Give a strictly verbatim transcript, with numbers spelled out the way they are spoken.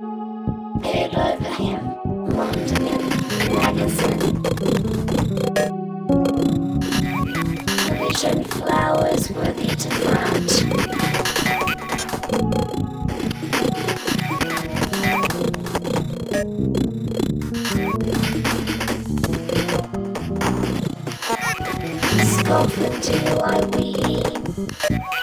It over him, London magazine. Vision flowers worthy to plant. Scotland, do I weave?